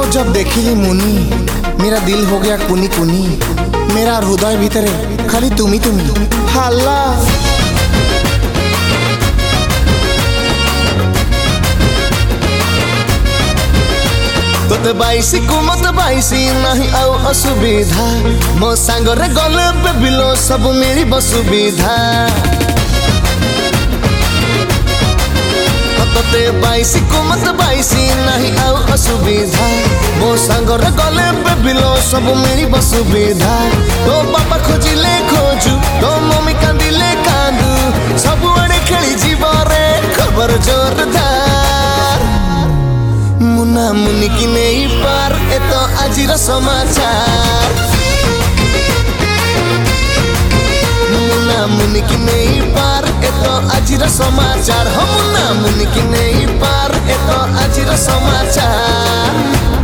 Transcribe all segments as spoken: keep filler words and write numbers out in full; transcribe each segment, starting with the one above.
जब देखिली मुनी मेरा दिल हो गया कुनी कुनी। मेरा हृदय भीतरे खाली तुमी तुमी हल्ला। तोते बाईसी को मत बाईसी नहीं आओ असुविधा। मो सांगरे गले पे बिलो सब मेरी बसुविधा। तोते बाईसी को मत बाईसी नहीं आओ असुविधा। मो सांगरे गले पे बिलो सब मेरी बसुविधा। तो बाबा खोजिले खोजू तो मम्मी कांदिले कांदू। सब आड़े खेली जीवरे खबर जोरदार। मुना मुनि की नहीं पार ए तो आजिर समाचार। मुना मुनि की नहीं पार ए तो आजिर समाचार। हो मुना मुनि की नहीं पार ए तो आजिर समाचार।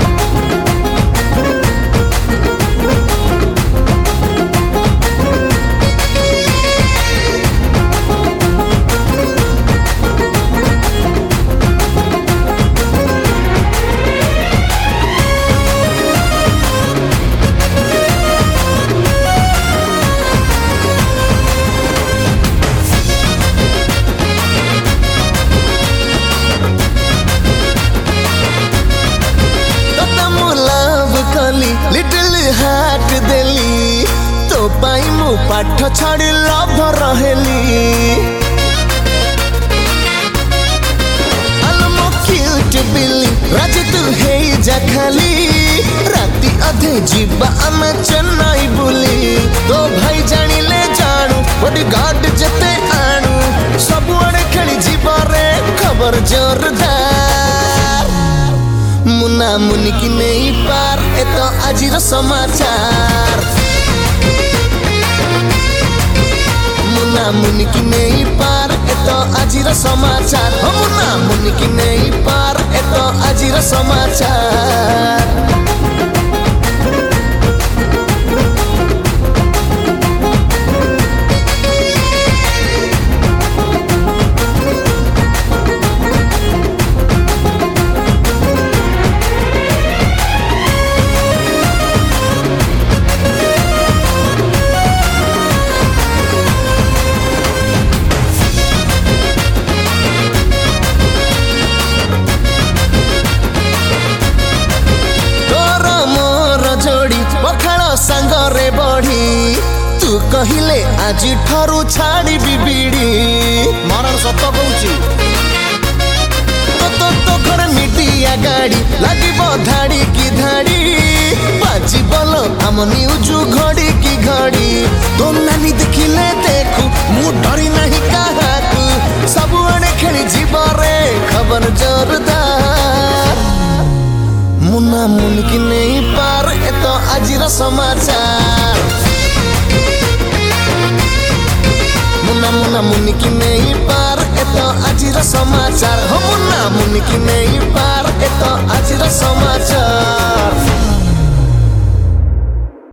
लिटिल हार्ट देली तो पाई मु पाठ छाड़ी लभ रहेली। अलमो क्यूट बिल्ली राजी तू है जा खाली। राती अधे जीवा आमे चेन्नई बुली। तो भाई जानी ले जानू बॉडीगार्ड जते आणू। सब आड़े खेली जीवा रे खबर जोरदार। मुना मुनि की नहीं पार ए तो आजिर समाचार। मुना मुनि की नहीं पार ए तो आजिर समाचार। हो मुना मुनि की नहीं पार ए तो आजिर समाचार। सांगरे बढ़ी तू कहिले आज ठारू छाड़ी बिबिड़ी। मरण सत कहूची तो तो तो घर मीडिया गाड़ी लगी धाड़ी की धाड़ी। बाजी बोलो हम न्यूज घड़ी की घड़ी। तो नानी देखिले देखू मु डरी नहीं काहाकू। सब आड़े खेली जीवरे खबर जोरदार। मुना मुनि की नहीं पार ए तो आजिर समाचार। मुना मुना मुनि की नहीं पार ए तो आजिर समाचार। हो मुना मुनि की नहीं पार ए तो आजिर समाचार।